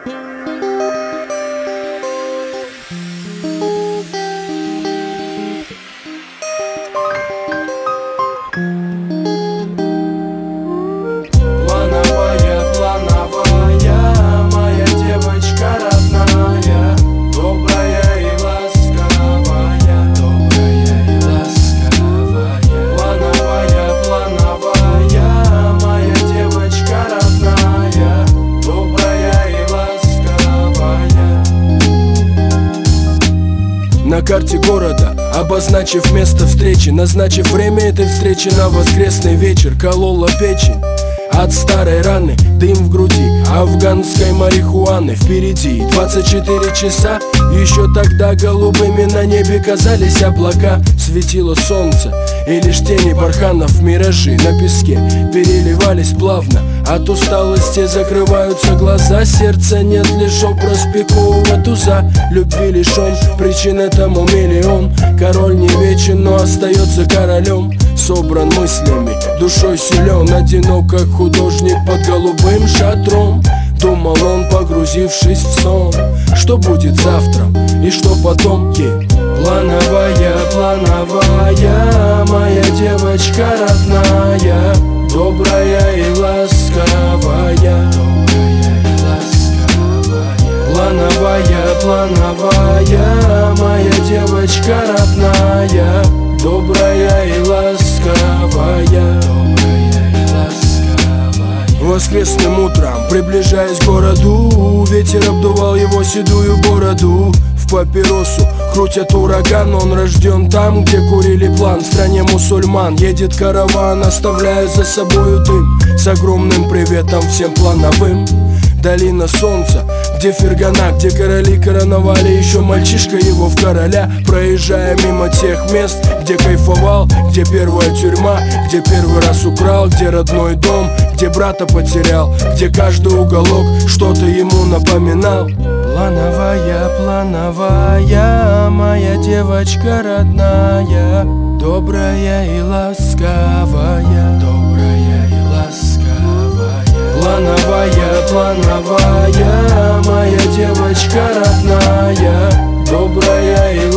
На карте города, обозначив место встречи, назначив время этой встречи на воскресный вечер, колола печень от старой раны, дым в груди афганской марихуаны. Впереди 24 часа, еще тогда голубыми на небе казались облака. Светило солнце, и лишь тени барханов, миражи на песке переливались плавно. От усталости закрываются глаза, сердца нет, лишь образ пикового туза. Любви лишь он, причин этому миллион. Король не вечен, но остается королем. Собран мыслями, душой силен, одинок, как художник под голубым шатром. Думал он, погрузившись в сон, что будет завтра и что потом. Плановая, плановая, моя девочка родная, добрая и ласковая. Плановая, плановая, моя девочка родная, добрая и ласковая. Воскресным утром, приближаясь к городу, ветер обдувал его седую бороду. В папиросу крутят ураган, он рожден там, где курили план. В стране мусульман едет караван, оставляя за собою дым, с огромным приветом всем плановым. Долина солнца, где Фергана, где короли короновали еще мальчишка его в короля. Проезжая мимо тех мест, где кайфовал, где первая тюрьма, где первый раз украл, где родной дом, где брата потерял, где каждый уголок что-то ему напоминал. Плановая, плановая, моя девочка родная, добрая и ласковая, добрая и ласковая. Плановая, плановая, моя девочка родная, добрая и